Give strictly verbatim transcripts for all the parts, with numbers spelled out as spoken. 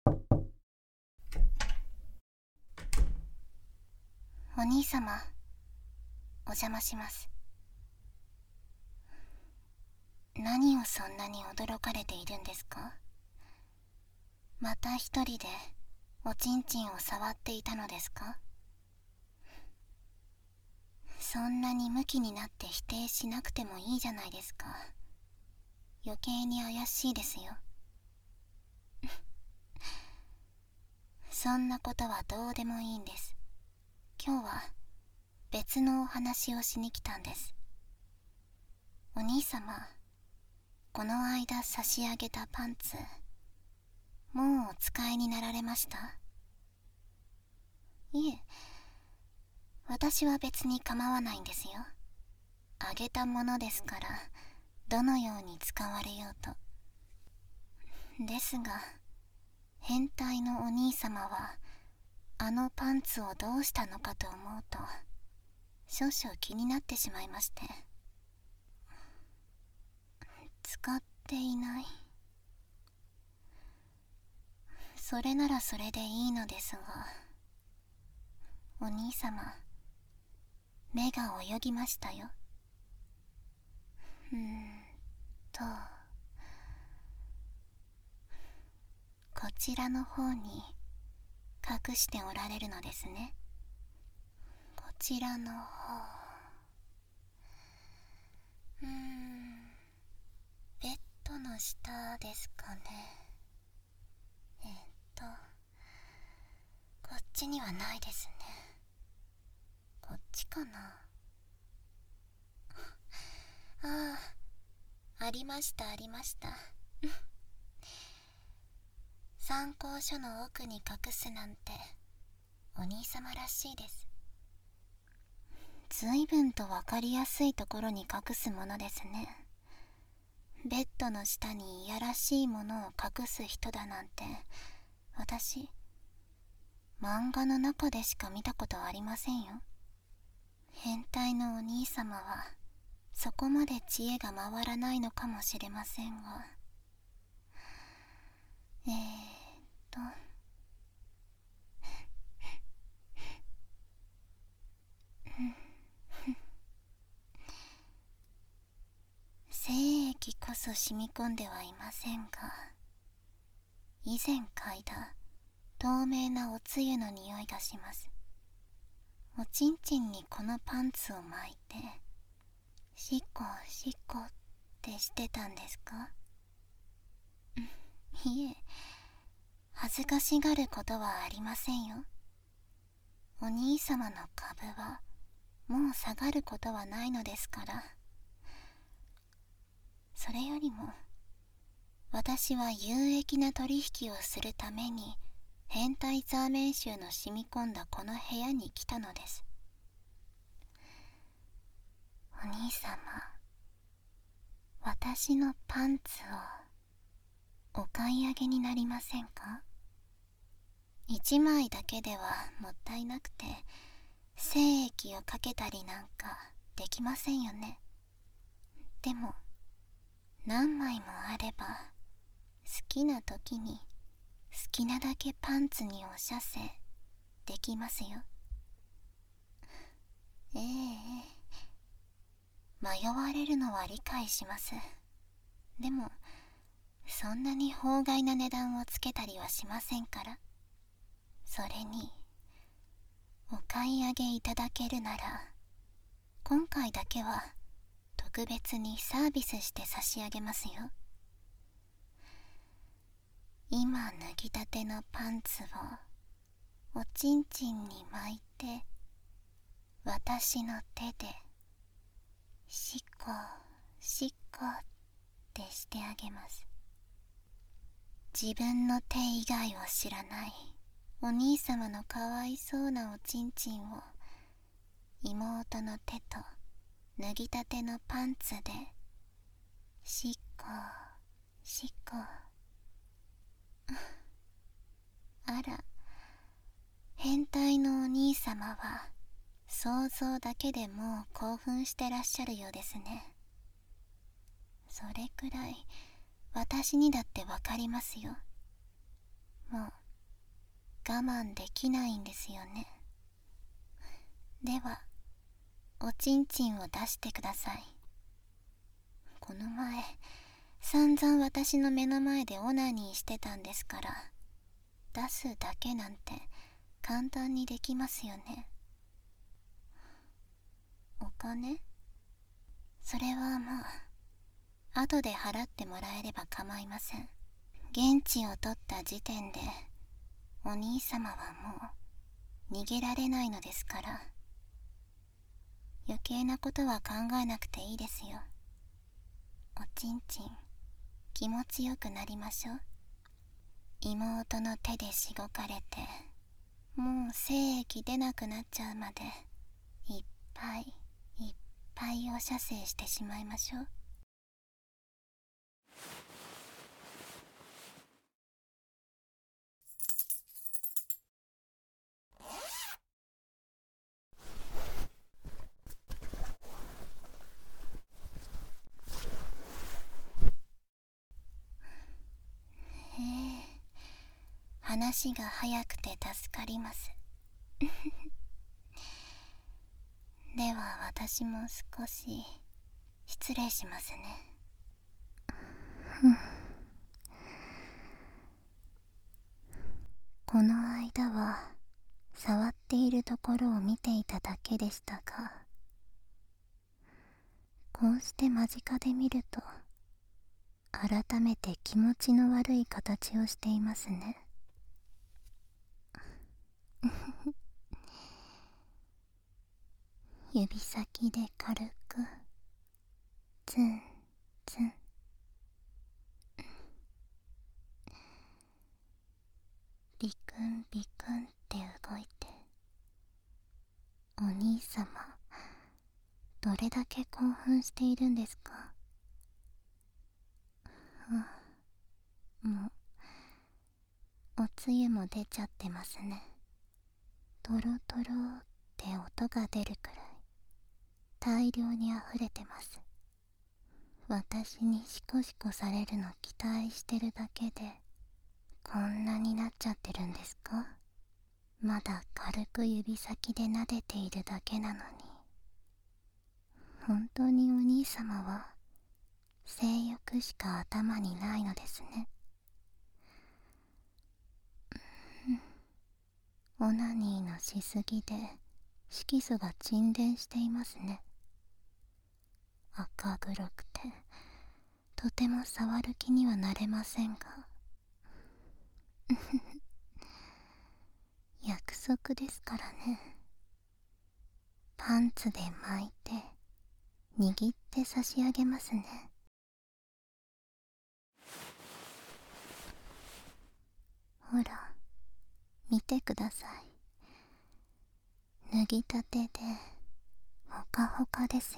お兄様、お邪魔します。何をそんなに驚かれているんですか？また一人でおちんちんを触っていたのですか？そんなにムキになって否定しなくてもいいじゃないですか。余計に怪しいですよ。そんなことはどうでもいいんです。今日は別のお話をしに来たんです。お兄様、この間差し上げたパンツ、もうお使いになられました？いえ、私は別に構わないんですよ。あげたものですから、どのように使われようと。ですが、変態のお兄様は、あのパンツをどうしたのかと思うと、少々気になってしまいまして。使っていない。それならそれでいいのですが、お兄様、目が泳ぎましたよ。うーんと、こちらの方に隠しておられるのですね。こちらの方、うーん、ベッドの下ですかね。えーっと、こっちにはないですね。こっちかな。ああ、ありましたありました。参考書の奥に隠すなんてお兄様らしいです。随分とわかりやすいところに隠すものですね。ベッドの下にいやらしいものを隠す人だなんて、私漫画の中でしか見たことありませんよ。変態のお兄様はそこまで知恵が回らないのかもしれませんが、えーっと精液こそ染み込んではいませんが、以前嗅いだ透明なおつゆの匂いがします。おちんちんにこのパンツを巻いてしっこしっこってしてたんですか？いえ、恥ずかしがることはありませんよ。お兄様の株はもう下がることはないのですから。それよりも私は有益な取引をするために変態ザーメン臭の染み込んだこの部屋に来たのです。お兄様、私のパンツをお買い上げになりませんか？一枚だけではもったいなくて、精液をかけたりなんかできませんよね。でも何枚もあれば、好きな時に好きなだけパンツにおしゃせできますよ。ええ、迷われるのは理解します。でもそんなに法外な値段をつけたりはしませんから。それにお買い上げいただけるなら、今回だけは特別にサービスして差し上げますよ。今脱ぎたてのパンツをおちんちんに巻いて、私の手でしっこしっこってしてあげます。自分の手以外を知らないお兄様のかわいそうなおちんちんを、妹の手と脱ぎたてのパンツでしっこしっこ。あら、変態のお兄様は想像だけでもう興奮してらっしゃるようですね。それくらい私にだってわかりますよ。 もう我慢できないんですよね。ではおちんちんを出してください。この前散々私の目の前でオナニーしてたんですから、出すだけなんて簡単にできますよね。お金？それはまあ後で払ってもらえれば構いません。現地を取った時点でお兄様はもう逃げられないのですから、余計なことは考えなくていいですよ。おちんちん気持ちよくなりましょう。妹の手でしごかれてもう精液出なくなっちゃうまでいっぱいいっぱいお射精してしまいましょう。へえ、話が早くて助かります。では私も少し失礼しますね。この間は触っているところを見ていただけでしたが、こうして間近で見ると改めて気持ちの悪い形をしていますね。指先で軽くツンツン、ビクンビクンって動いて、お兄様どれだけ興奮しているんですか？あ、もうおつゆも出ちゃってますね。トロトロって音が出るくらい大量にあふれてます。私にシコシコされるの期待してるだけでこんなになっちゃってるんですか？まだ軽く指先で撫でているだけなのに。本当にお兄様は性欲しか頭にないのですね。オナニーのしすぎで色素が沈殿していますね。赤黒くてとても触る気にはなれませんが約束ですからね。パンツで巻いて握って差し上げますね。ほら見てください。脱ぎたてでほかほかですよ。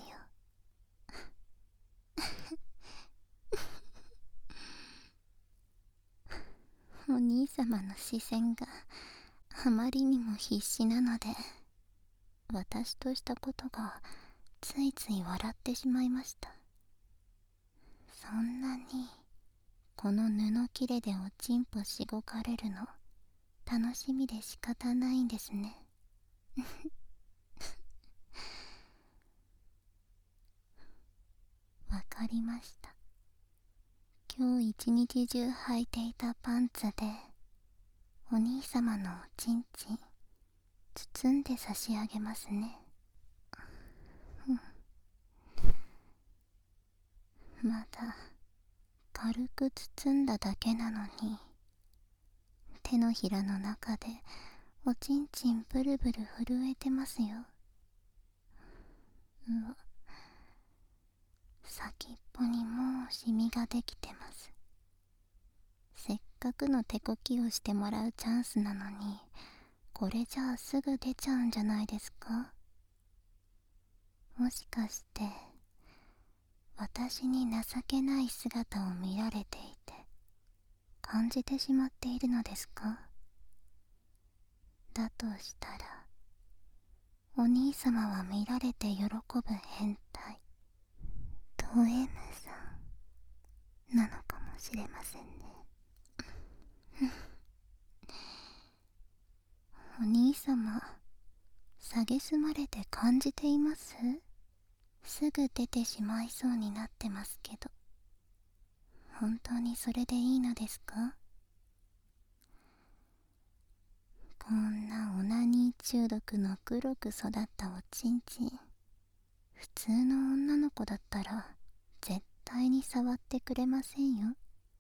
お兄様の視線があまりにも必死なので、私としたことがついつい笑ってしまいました。そんなにこの布切れでおちんぽしごかれるの楽しみで仕方ないんですね。わかりました。今日一日中履いていたパンツでお兄様のおちんちん包んで差し上げますね。まだ軽く包んだだけなのに手のひらの中でおちんちんブルブル震えてますよ。うわ、先っぽにもうシミができてます。せっかくの手こきをしてもらうチャンスなのに、これじゃあすぐ出ちゃうんじゃないですか？もしかして私に情けない姿を見られていて感じてしまっているのですか？だとしたらお兄様は見られて喜ぶ変態ド M さんなのかもしれませんね。 蔑まれて感じています？すぐ出てしまいそうになってますけど、本当にそれでいいのですか？こんなオナニー中毒の黒く育ったおちんちん、普通の女の子だったら絶対に触ってくれませんよ。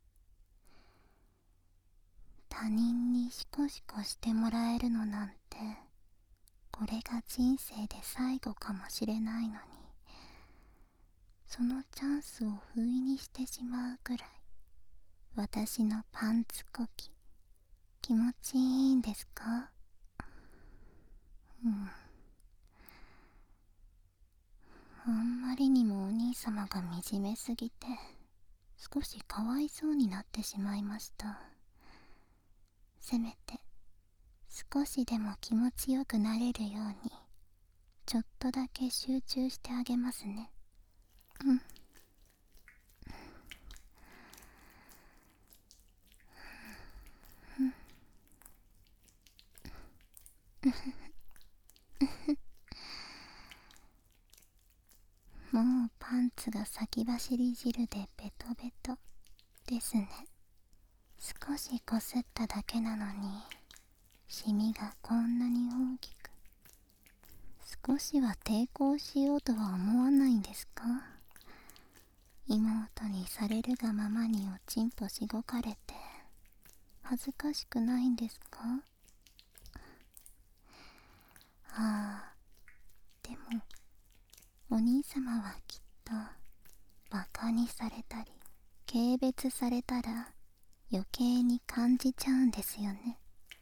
他人にシコシコしてもらえるのなんて、これが人生で最後かもしれないのに、そのチャンスを不意にしてしまうくらい、私のパンツこき気持ちいいんですか？うん。あんまりにもお兄様が惨めすぎて、少しかわいそうになってしまいました。せめて少しでも気持ちよくなれるように、ちょっとだけ集中してあげますね。うん。もうパンツが先走り汁でベトベトですね。少しこすっただけなのに、シミがこんなに大きく。少しは抵抗しようとは思わないんですか？妹にされるがままにおちんぽしごかれて、恥ずかしくないんですか？ああ、でもお兄様はきっとバカにされたり軽蔑されたら余計に感じちゃうんですよね。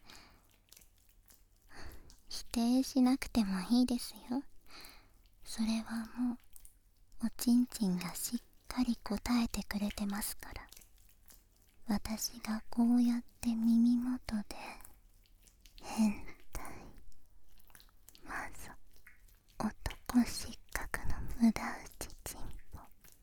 否定しなくてもいいですよ。それはもうおちんちんがしっかり答えてくれてますから。私がこうやって耳元で変態まず男失格の無駄打ちチンポ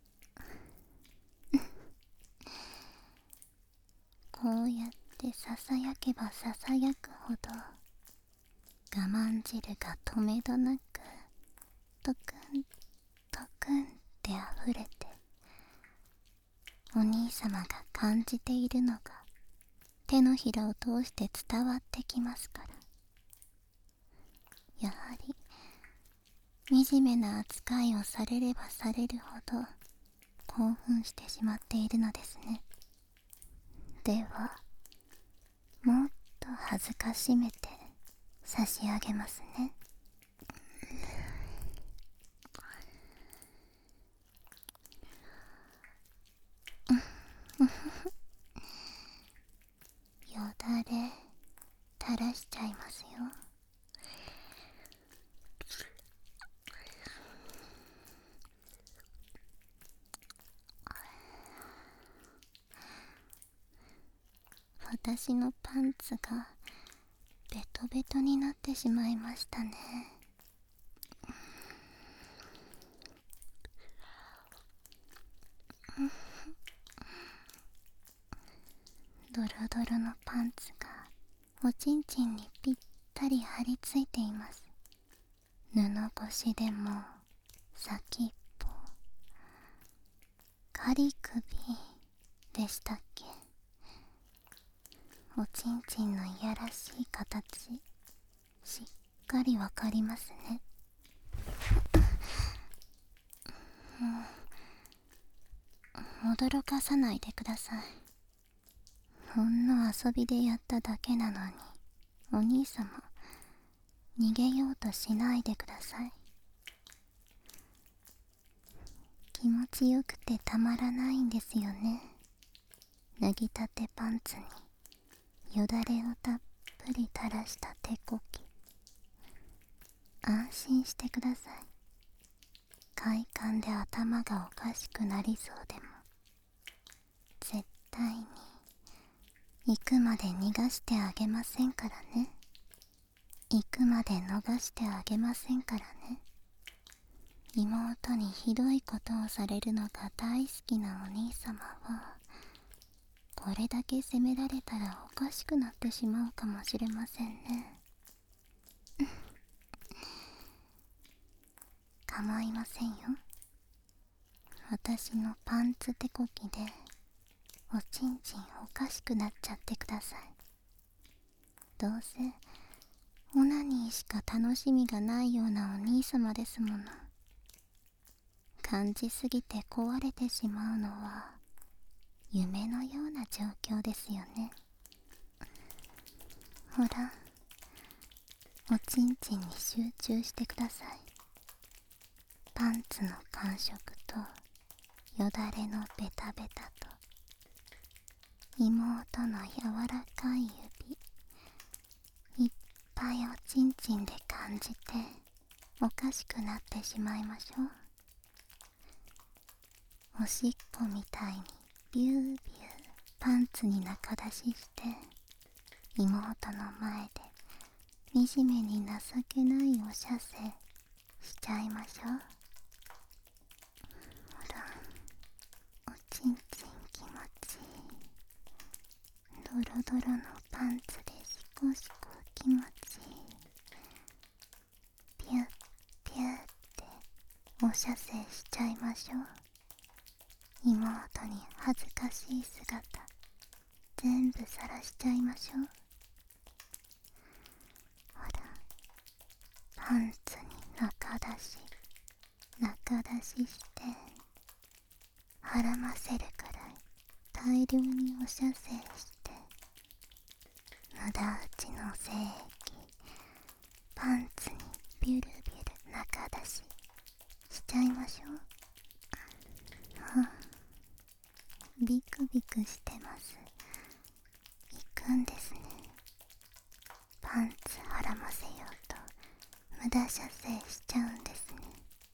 こうやってささやけばささやくほど我慢汁がとめどなくトクントクンってあふれて、お兄様が感じているのが手のひらを通して伝わってきますから。やはり惨めな扱いをされればされるほど興奮してしまっているのですね。ではもっと恥ずかしめて差し上げますね。よだれ垂らしちゃいますよ。私のパンツがベトベトになってしまいましたね。ドロドロのパンツがおちんちんにぴったり張り付いています。布越しでも先っぽ仮首でしたっけ。おちんちんのいやらしい形しっかりわかりますね。もう驚かさないでください。ほんの遊びでやっただけなのに、お兄様逃げようとしないでください。気持ちよくてたまらないんですよね。脱ぎたてパンツによだれをたっぷり垂らした手こき。安心してください。快感で頭がおかしくなりそうでも絶対に行くまで逃がしてあげませんからね。行くまで逃してあげませんからね。妹にひどいことをされるのが大好きなお兄様は、これだけ責められたらおかしくなってしまうかもしれませんね。 構いませんよ。私のパンツ手こきでおちんちんおかしくなっちゃってください。どうせオナニーしか楽しみがないようなお兄様ですもの。感じすぎて壊れてしまうのは夢のような状況ですよね。ほら、おちんちんに集中してください。パンツの感触とよだれのベタベタと妹の柔らかい指、いっぱいおちんちんで感じておかしくなってしまいましょう。おしっこみたいにビュービューパンツに中出しして妹の前で惨めに情けないおしゃせしちゃいましょう。ほら、おちんちん気持ちいい。ドロドロのパンツでシコシコ気持ちいい。ピュッピュッっておしゃせしちゃいましょう。妹に恥ずかしい姿全部さらしちゃいましょう。ほら、パンツに中出し中出ししてはらませるくらい大量におしゃせして無駄打ちの精液パンツにビュルビュル中出ししちゃいましょう。はあ、ビクビクしてます。行くんですね。パンツはらませようと無駄射精しちゃうんですね。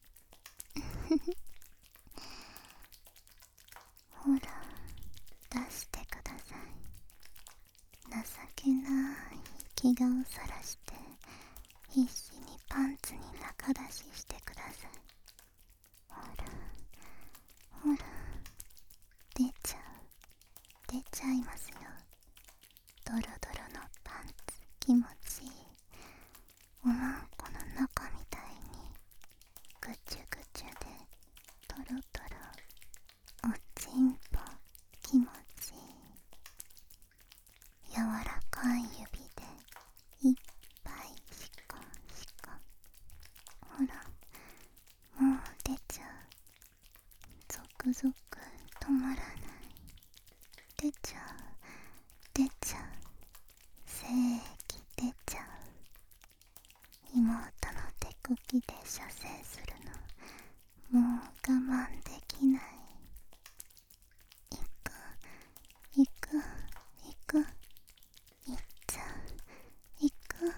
ほら、出してください。情けない気顔さらして必死にパンツに中出ししてください。ほらほら、出ちゃう出ちゃいますよ。ドロドロのパンツ気持ちいい。おまんこの中みたいにぐちゅぐちゅでトロトロおちんぽ気持ちいい。柔らかい指でいっぱいシコシコ。ほら、もう出ちゃう。ゾクゾク止まらない。出ちゃう出ちゃう。精液出ちゃう。妹の手こきで射精するのもう我慢できない。行く行く行く行っちゃう行く。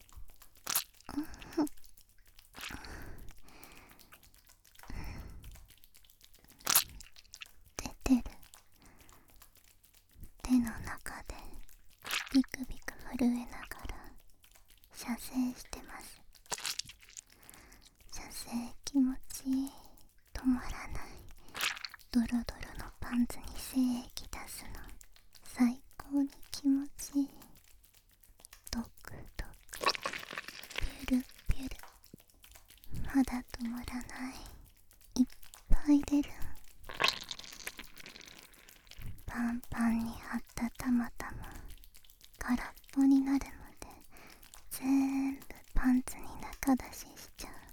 出てる。手の中でビクビク震えながら射精してます。射精気持ちいい。止まらない。ドロドロのパンツに精液出すの最高に気持ちいい。ドクドクピュルピュルまだ止まらない。いっぱい出る。パンパンに張ったたまたま空っぽになるまで全部パンツに中出ししちゃう。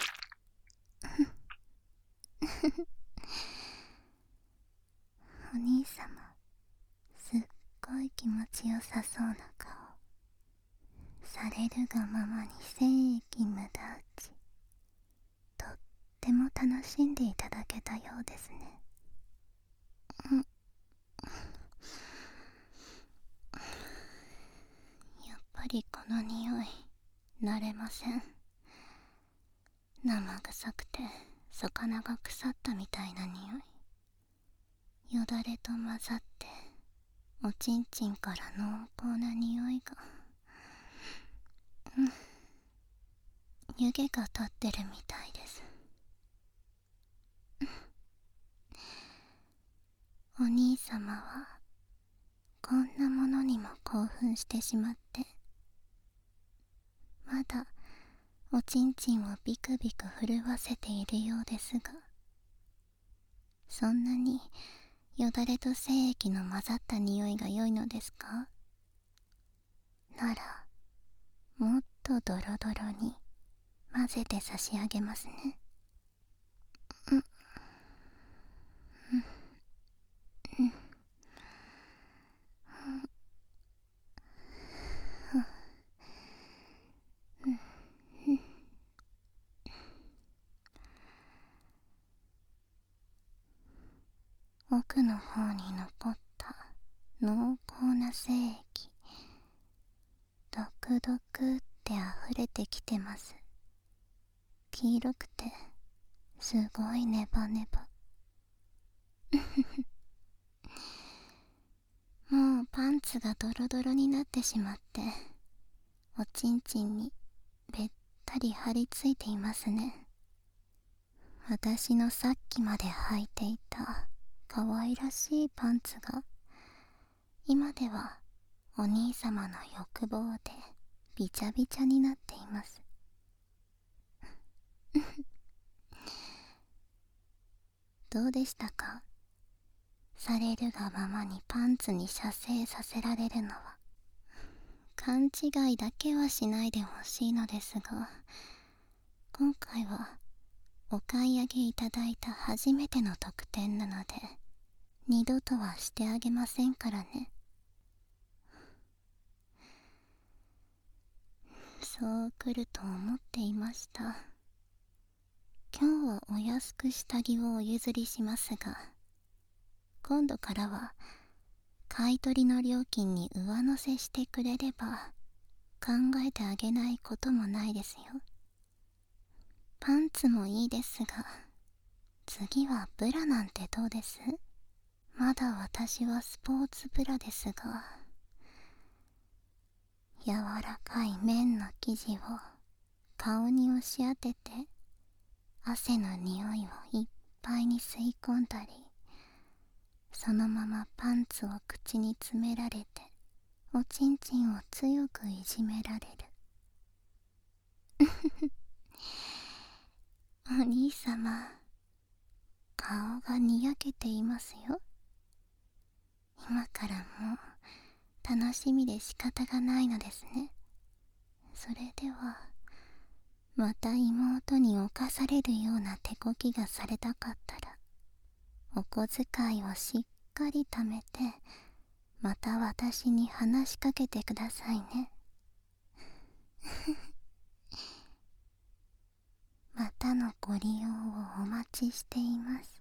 お兄様、すっごい気持ちよさそうな顔されるがままに精液無駄打ちとっても楽しんでいただけたようですね。うん、やっぱりこの匂い慣れません。生臭くて魚が腐ったみたいな匂い。よだれと混ざっておちんちんから濃厚な匂いが、うん、湯気が立ってるみたいです。お兄様はこんなものにも興奮してしまって、まだおちんちんをビクビク震わせているようですが、そんなによだれと精液の混ざった匂いが良いのですか？ならもっとドロドロに混ぜて差し上げますね。うん、うん、奥の方に残った濃厚な精液、ドクドクって溢れてきてます。黄色くてすごいネバネバ。もうパンツがドロドロになってしまって、おちんちんにべったり張り付いていますね。私のさっきまで履いていた可愛らしいパンツが今ではお兄様の欲望でびちゃびちゃになっています。どうでしたか？されるがままにパンツに射精させられるのは。勘違いだけはしないでほしいのですが、今回はお買い上げいただいた初めての特典なので、二度とはしてあげませんからね。そう来ると思っていました。今日はお安く下着をお譲りしますが、今度からは買い取りの料金に上乗せしてくれれば考えてあげないこともないですよ。パンツもいいですが、次はブラなんてどうです？まだ私はスポーツブラですが、柔らかい綿の生地を顔に押し当てて汗の匂いをいっぱいに吸い込んだり、そのままパンツを口に詰められておちんちんを強くいじめられる。お兄様、顔がにやけていますよ。今からもう楽しみで仕方がないのですね。それではまた妹に侵されるような手こきがされたかったら、お小遣いをしっかり貯めてまた私に話しかけてくださいね。またのご利用をお待ちしています。